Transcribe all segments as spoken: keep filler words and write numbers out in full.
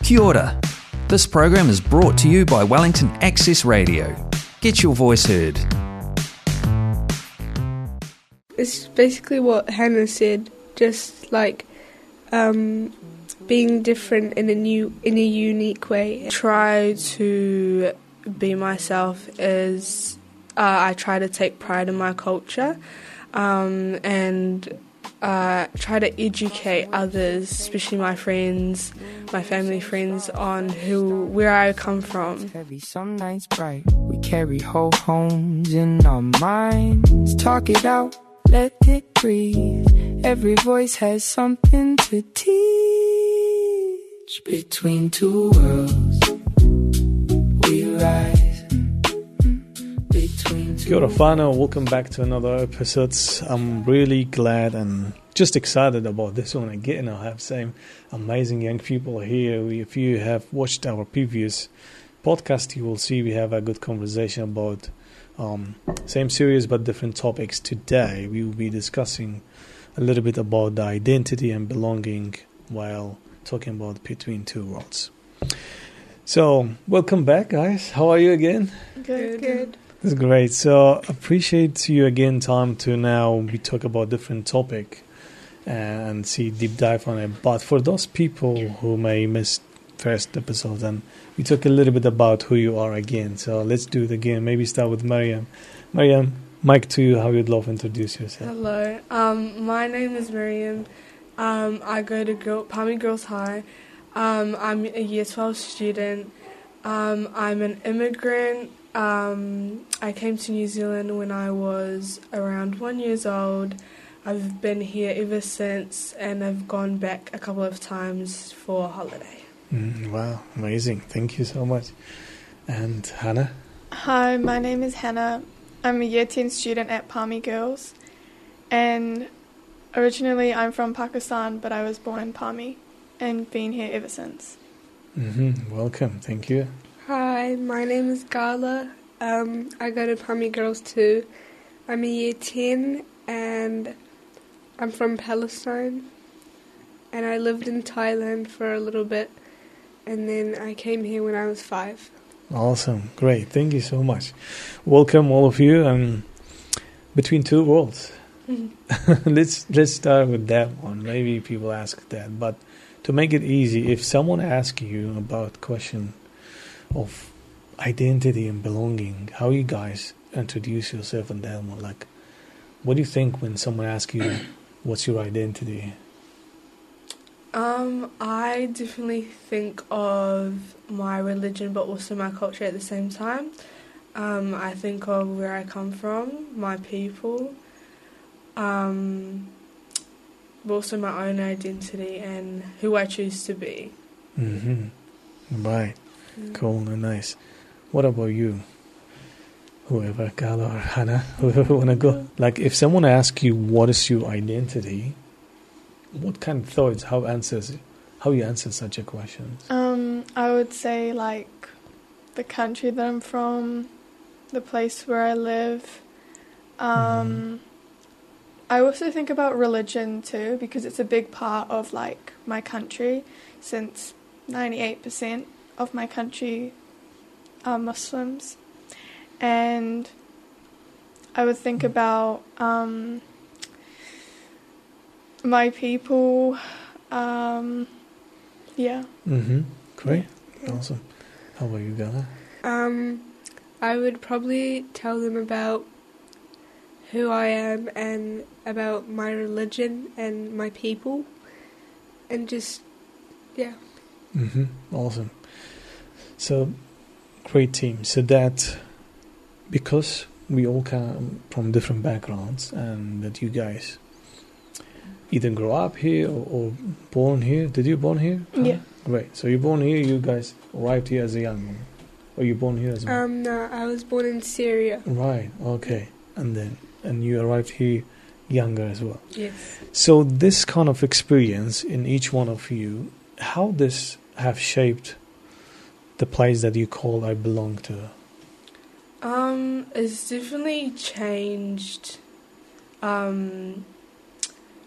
Kia ora. This program is brought to you by Wellington Access Radio. Get your voice heard. It's basically what Hannah said, just like um, being different in a new, in a unique way. Try to be myself as uh, I try to take pride in my culture um, and uh, try to educate others, especially my friends, my family friends, on who where I come from. Heavy, some nights bright. We carry whole homes in our minds. Talk it out, let it breathe. Every voice has something to teach. Between two worlds, we rise. Between two Kia ora whānau, welcome back to another episode. I'm really glad and just excited about this one again. I have some amazing young people here. We, if you have watched our previous podcast, you will see we have a good conversation about um, same series but different topics. Today we will be discussing a little bit about the identity and belonging while talking about Between Two Worlds. So, welcome back, guys. How are you again? Good, good. That's great. So, appreciate you again time to now we talk about different topic and see deep dive on it. But for those people who may miss first episode, and we talk a little bit about who you are again. So let's do it again. Maybe start with Mariam. Mariam, mic to you. How you'd love to introduce yourself? Hello, um, my name is Miriam. Um, I go to Girl, Palmy Girls High. Um, I'm a Year twelve student. Um, I'm an immigrant. Um, I came to New Zealand when I was around one years old. I've been here ever since, and I've gone back a couple of times for a holiday. Mm, wow, amazing. Thank you so much. And Hannah? Hi, my name is Hannah. I'm a Year ten student at Palmy Girls, and originally I'm from Pakistan, but I was born in Palmy and been here ever since. Mm-hmm. Welcome. Thank you. Hi, my name is Gala. Um, I go to Palmy Girls too. I'm a Year ten, and I'm from Palestine, and I lived in Thailand for a little bit, and then I came here when I was five. Awesome. Great. Thank you so much. Welcome all of you. Um, Between Two Worlds. Mm-hmm. let's let's start with that one. Maybe people ask that, but to make it easy, if someone asks you about question of identity and belonging, how you guys introduce yourself in that one? Like, what do you think when someone asks you, what's your identity? Um, I definitely think of my religion, but also my culture at the same time. Um, I think of where I come from, my people, um, but also my own identity and who I choose to be. Mm-hmm. Right. Mm. Cool and nice. What about you? Whoever, Gala or Hannah, whoever want to go. Like, if someone asks you what is your identity, what kind of thoughts, how answers, how you answer such a question? Um, I would say like the country that I'm from, the place where I live. Um, mm-hmm. I also think about religion too, because it's a big part of like my country, since ninety-eight percent of my country are Muslims. And I would think about um, my people. Um, yeah. Mm-hmm. Great. Yeah. Awesome. How about you, Gala? Um, I would probably tell them about who I am and about my religion and my people, and just, yeah. Mm-hmm. Awesome. So, great team. So that, because we all come from different backgrounds, and that you guys either grow up here or, or born here. Did you born here? Yeah. Great. So you're born here. You guys arrived here as a young one, or you born here as well? Um, no, I was born in Syria. Right. Okay. And then, and you arrived here younger as well. Yes. So this kind of experience in each one of you, how this have shaped the place that you call I belong to? Um, it's definitely changed um,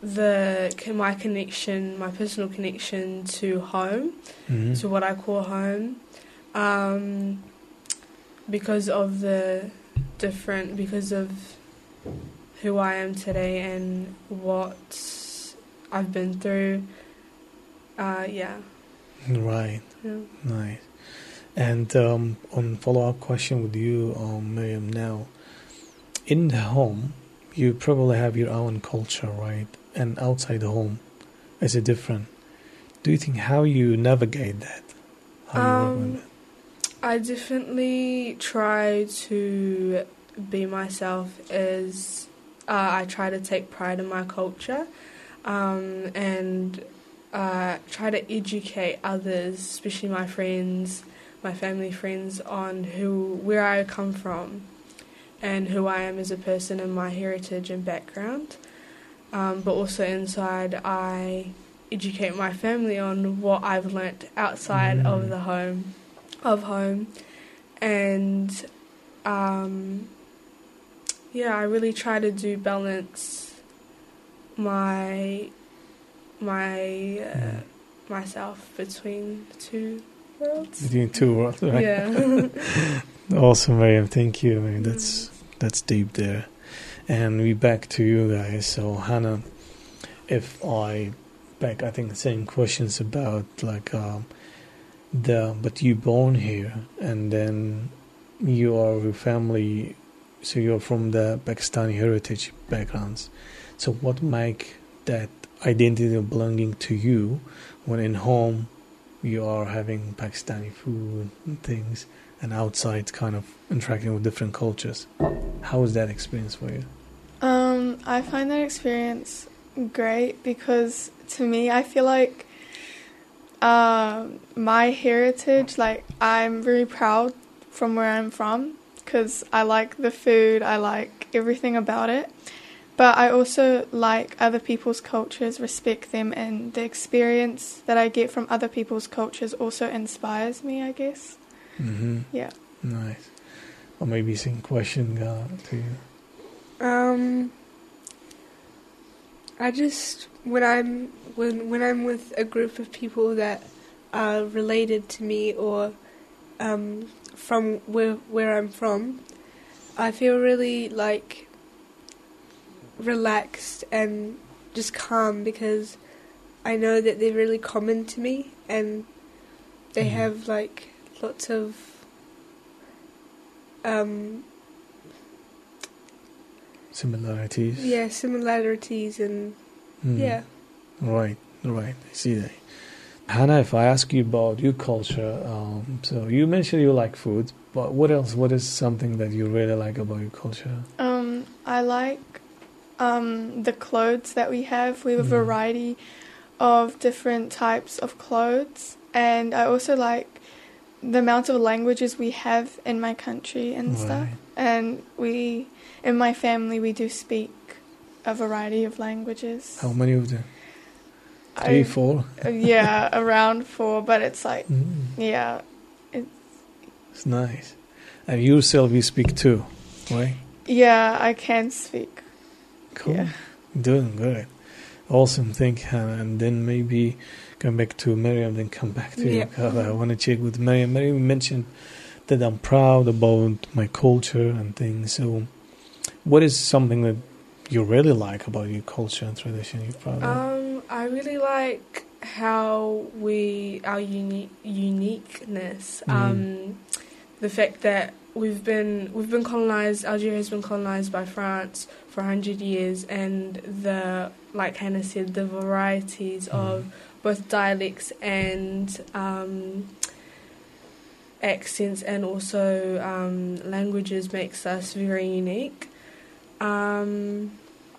the my connection, my personal connection to home, Mm-hmm. to what I call home, um, because of the different, because of who I am today and what I've been through. Uh, yeah. Right. yeah. Nice. And um, on follow-up question with you, um, Miriam, now, in the home, you probably have your own culture, right? And outside the home, is it different? Do you think how you navigate that? How you work Um, with it? I definitely try to be myself as uh, I try to take pride in my culture, um, and uh, try to educate others, especially my friends, my family friends, on who where I come from and who I am as a person and my heritage and background. Um, but also inside, I educate my family on what I've learnt outside Mm. of the home, of home, and um, yeah, I really try to do balance my my uh, Mm. myself between the two worlds. Between two worlds, right? Yeah. Awesome, Miriam. Thank you. I mean, that's that's deep there. And we back to you guys. So Hannah, if I back, I think the same questions about like um, the but you born here and then you are your family. So you're from the Pakistani heritage backgrounds. So what make that identity of belonging to you when in home you are having Pakistani food and things, and outside kind of interacting with different cultures? How was that experience for you? Um, I find that experience great because to me, I feel like uh, my heritage, like I'm very proud from where I'm from because I like the food, I like everything about it. But I also like other people's cultures, respect them, and the experience that I get from other people's cultures also inspires me, I guess. Mm-hmm. Yeah. Nice. Or maybe same question uh, to you. Um, I just when I'm when when I'm with a group of people that are related to me or um, from where where I'm from, I feel really like relaxed and just calm because I know that they're really common to me and they Mhm. have like lots of um Similarities. yeah similarities and Mm. yeah. Right, right. I see that. Hannah, if I ask you about your culture, um, so you mentioned you like food, but what else? What is something that you really like about your culture? Um, I like um, the clothes that we have. We have a Mm. variety of different types of clothes. And I also like the amount of languages we have in my country and stuff. Right. And we, in my family, we do speak a variety of languages. How many of them? Three, I- four? uh, yeah, around four, but it's like, Mm. yeah. It's nice. And yourself, you speak too, right? Yeah, I can speak. Cool. Yeah. Doing good. Awesome. Thank you, Hannah. And then maybe come back to Miriam, then come back to you. Yeah. Because I want to check with Miriam. Miriam mentioned that I'm proud about my culture and things. So what is something that you really like about your culture and tradition you're proud of? Um, I really like how we our uni- uniqueness. Mm. Um, the fact that we've been we've been colonized. Algeria has been colonized by France for a hundred years, and the like Hannah said, the varieties Mm. of both dialects and um, accents, and also um, languages makes us very unique. Um,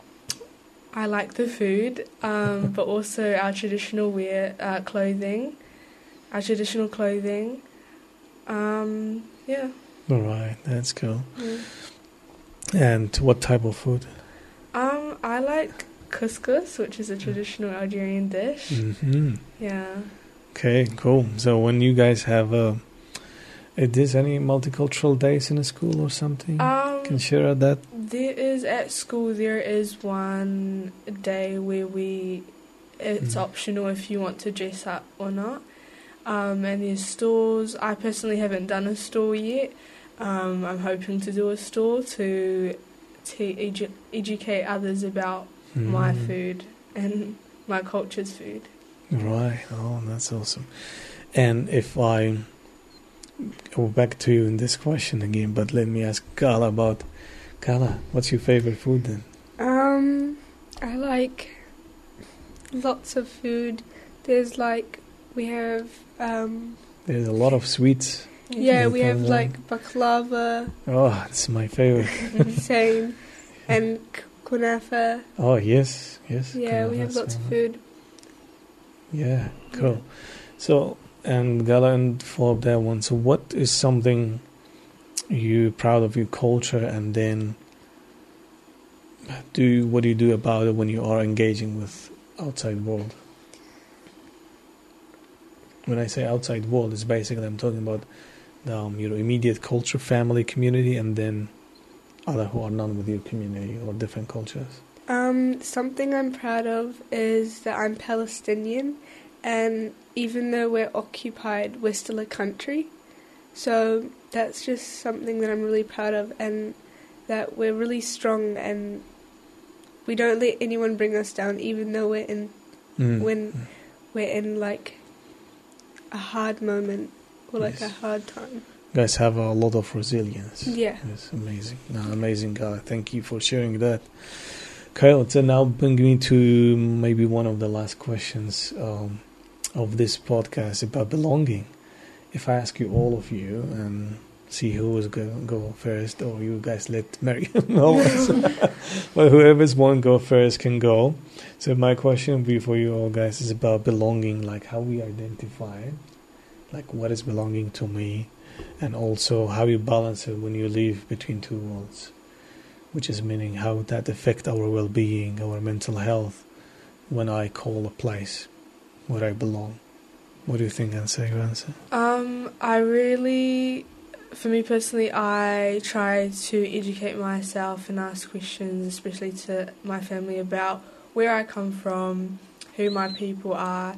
I like the food, um, but also our traditional wear, uh, clothing, our traditional clothing. Um, yeah. All right, that's cool. Mm. And what type of food? Um, I like couscous, which is a traditional Algerian dish. Mm-hmm. Yeah. Okay, cool. So when you guys have uh, is this any multicultural days in a school or something? Um, Can you share that? There is, at school, there is one day where we, it's Mm. optional if you want to dress up or not. Um, and there's stores. I personally haven't done a store yet. Um, I'm hoping to do a store to, to edu- educate others about my Mm. food and my culture's food. Right. Oh, that's awesome. And if I go back to you in this question again, but let me ask Carla about, Carla, what's your favorite food then? Um, I like lots of food. There's like, we have, um, There's a lot of sweets. yeah, in we have Tanzania. like baklava, Oh, it's my favorite. same, and k- kunafa. Oh, yes, yes. Yeah, we have Kunafa's lots of favorite. food. Yeah, cool. So, and Gala, and for that one, so what is something you proud of your culture, and then do what do you do about it when you are engaging with outside world? When I say outside world, it's basically I'm talking about um, your immediate culture, family, community, and then other who are not with your community or different cultures. Um, something I'm proud of is that I'm Palestinian, and even though we're occupied, we're still a country. So that's just something that I'm really proud of, and that we're really strong, and we don't let anyone bring us down, even though we're in Mm. when we're in like a hard moment or like Yes. a hard time. You guys have a lot of resilience. Yeah. It's amazing. No, amazing guy. Thank you for sharing that. Kyle, so now bring me to maybe one of the last questions um, of this podcast about belonging. If I ask you, all of you, and see who was going to go first, or you guys let Mary know. Well, whoever's one go first can go. So my question would be for you all guys is about belonging, like how we identify it, like what is belonging to me, and also how you balance it when you live between two worlds, which is meaning how that affect our well-being, our mental health, when I call a place where I belong. What do you think, Ansa? You answer? Um, I really, for me personally, I try to educate myself and ask questions, especially to my family, about where I come from, who my people are,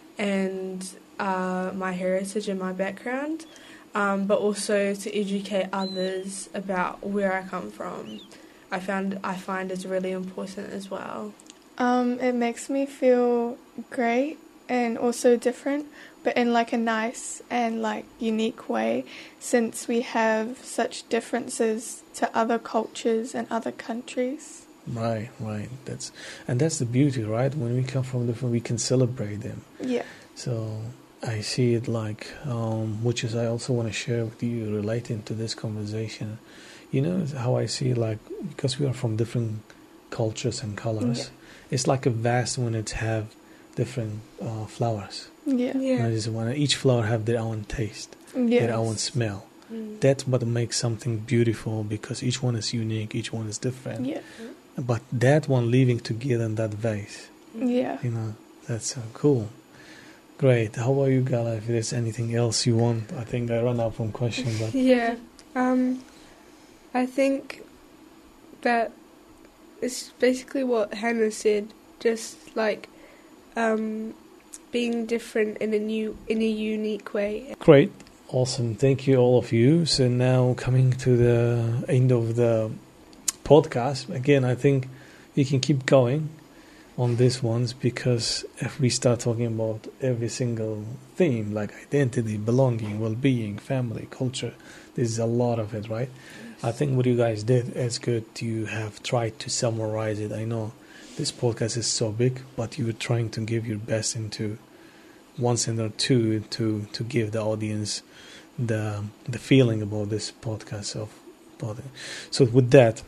and uh, my heritage and my background, um, but also to educate others about where I come from. I found I find it's really important as well. Um, it makes me feel great and also different, but in like a nice and like unique way, since we have such differences to other cultures and other countries. Right, right. That's and that's the beauty, right? When we come from different, we can celebrate them. Yeah. So I see it like, um, which is I also want to share with you relating to this conversation. You know how I see it, like, because we are from different cultures and colors, Yeah. it's like a vast when it have different uh, flowers. Yeah. And I just want each flower have their own taste, Yeah. their own smell. Mm. That's what makes something beautiful, because each one is unique, each one is different. Yeah. But that one living together in that vase, Yeah. you know, that's so cool. Great. How about you, Gala? If there's anything else you want, I think I run out from questions, but Yeah. Um, I think that it's basically what Hannah said. Just like um, being different in a new, in a unique way. great. Awesome. Thank you, all of you. So now coming to the end of the podcast. Again, I think we can keep going on these ones, because if we start talking about every single theme, like identity, belonging, well-being, family, culture, there's a lot of it, right? I think what you guys did is good. You have tried to summarize it. I know this podcast is so big, but you were trying to give your best into one sentence or two to to give the audience the the feeling about this podcast of about it. So with that,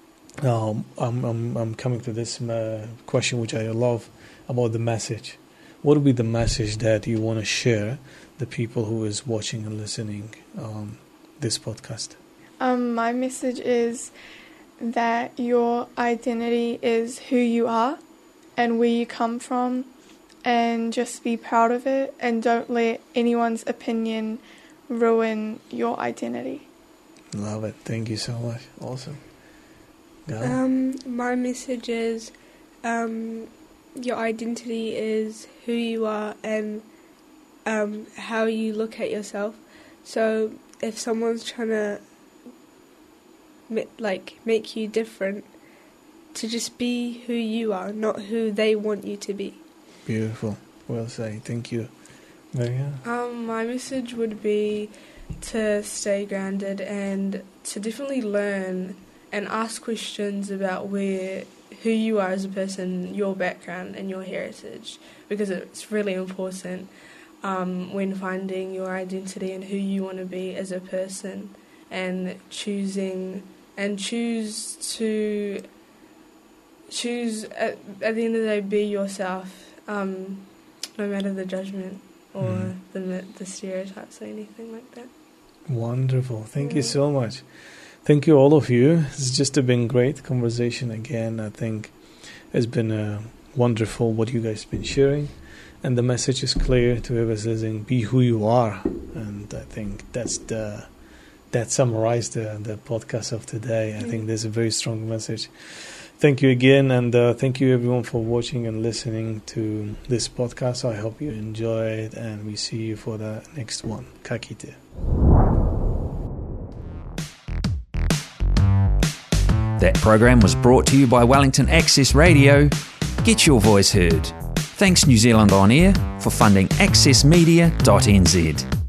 um, I'm I'm I'm coming to this uh, question, which I love, about the message. What would be the message that you want to share the people who is watching and listening um, this podcast? Um, my message is that your identity is who you are and where you come from, and just be proud of it, and don't let anyone's opinion ruin your identity. Love it. Thank you so much. Awesome. Go. Um, my message is um, your identity is who you are and um, how you look at yourself. So if someone's trying to like make you different, to just be who you are, not who they want you to be. Beautiful. Well said. Thank you. Maria? Um, my message would be to stay grounded and to definitely learn and ask questions about where who you are as a person, your background and your heritage, because it's really important um, when finding your identity and who you want to be as a person, and choosing and choose to choose at, at the end of the day be yourself, um, no matter the judgment or mm. the the stereotypes or anything like that. Wonderful. Thank yeah. you so much. Thank you all of you. It's just a been great conversation again. I think it's been uh, wonderful what you guys have been sharing, and the message is clear to whoever's listening: be who you are. And I think that's the that summarized the, the podcast of today. I mm. think there's a very strong message. Thank you again, and uh, thank you everyone for watching and listening to this podcast. I hope you enjoyed, and we see you for the next one. Ka kite. That program was brought to you by Wellington Access Radio. Get your voice heard. Thanks New Zealand On Air for funding access media dot n z.